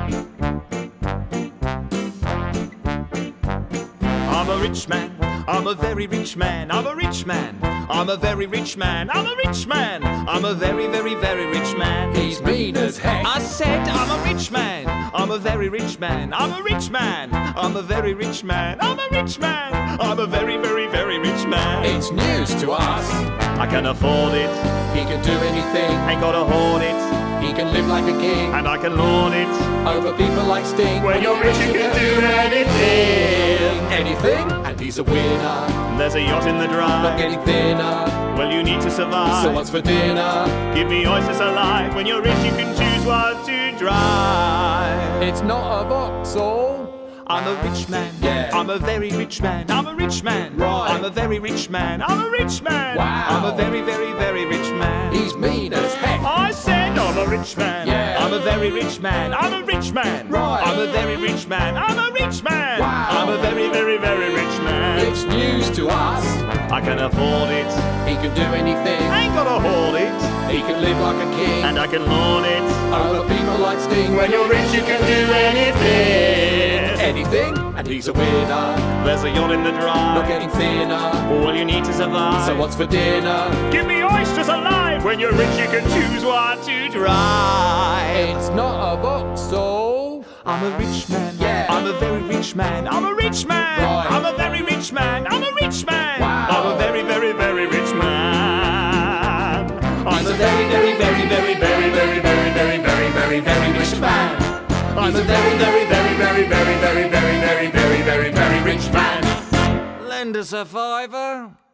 I'm a rich man, I'm a very rich man, I'm a rich man, I'm a very rich man, I'm a rich man, I'm a very, very, very rich man. He's mean as heck. I said I'm a rich man, I'm a very rich man, I'm a rich man, I'm a very rich man, I'm a rich man, I'm a very, very, very rich man. It's news to us. I can afford it, He can do anything. ain't gotta hoard it, He can live like a king. and I can lord it. Over people like Sting. When you're rich you can do anything. Anything, and he's a winner. There's a yacht in the Not drive, getting thinner. well you need to survive. So what's for dinner? Give me oysters alive. When you're rich you can choose what to drive. It's not a Vauxhall. I'm a rich man, Yeah. I'm a very rich man, I'm a rich man, Right. I'm a very rich man, I'm a rich man, Wow. I'm a very, very, very rich man. He's mean as heck. I said I'm a rich man, Yeah. I'm a very rich man, I'm a rich man, Right. I'm a very rich man, I'm a rich man, Wow. I'm a very, very, very rich man. It's news to us. I can afford it, He can do anything. ain't gotta hold it, He can live like a king. and I can lord it. Over people like Sting. When you're rich you can do anything. Anything, and he's a winner. There's a yacht in the Not drive, getting thinner. all you need to survive. So what's for dinner? Give me oysters alive. When you're rich, you can choose what to drive. It's not a Vauxhall. I'm a rich man. Yeah. I'm a very rich man. I'm a rich man. Right. I'm a very rich man. I'm a rich man. Wow. I'm a very, very, very rich man. I'm He's a very, very, very, very, very, very, very, very, very, very, very rich man. I'm a very, very, very, very, very, very, very, very, very, very, very rich man. Lend us a fiver.